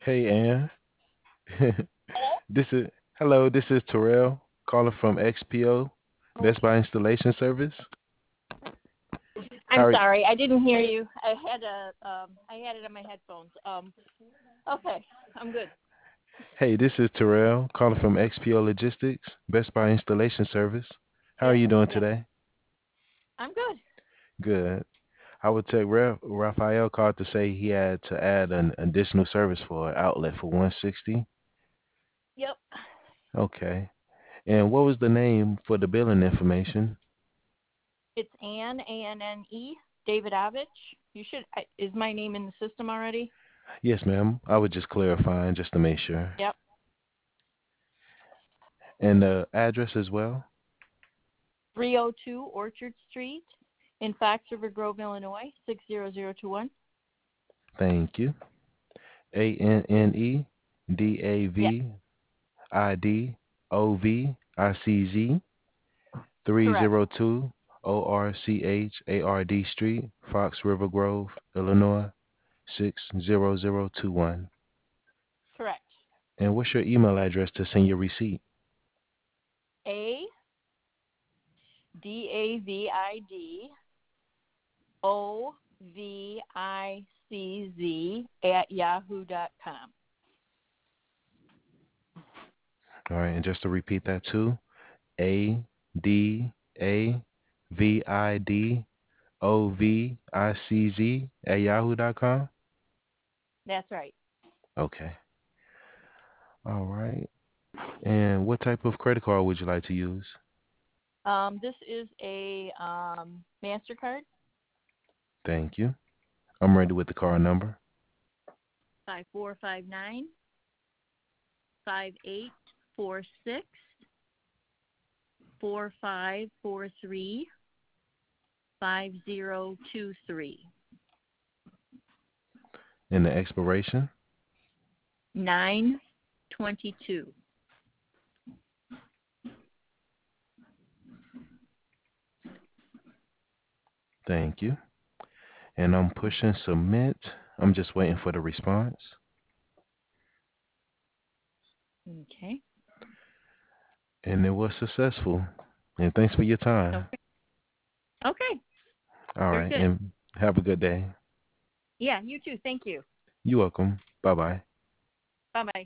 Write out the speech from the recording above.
Hey, Ann. This is Hello. This is Terrell calling from XPO Best Buy Installation Service. How I'm are sorry, I didn't hear you. I had it on my headphones. Okay, I'm good. Hey, this is Terrell calling from XPO Logistics Best Buy Installation Service. How are Yeah, you doing yeah, today? I'm good. Good. I would take Raphael called to say he had to add an additional service for an outlet for 160. Yep, Okay. And what was the name for the billing information? it's Anne Anne, David Avich. Is my name in the system already? Yes, ma'am. I was just clarifying just to make sure. Yep, And the address as well? 302 Orchard Street in Fox River Grove, Illinois 60021. Thank you. Yeah, ANNEDAVIDOVICZ correct, 302 ORCHARD Street, Fox River Grove, Illinois 60021. correct. And what's your email address to send your receipt? ADAVIDOVICZ@yahoo.com. All right, and just to repeat that too, ADAVIDOVICZ That's right. Okay. All right. And what type of credit card would you like to use? This is a Mastercard. Thank you. I'm ready with the card number. 545-9846-4543-5023. And the expiration. 922. Thank you. And I'm pushing submit. I'm just waiting for the response. Okay. And it was successful. And thanks for your time. Okay. Okay. All Very right. good. And have a good day. Yeah, you too. Thank you. You're welcome. Bye bye. Bye bye.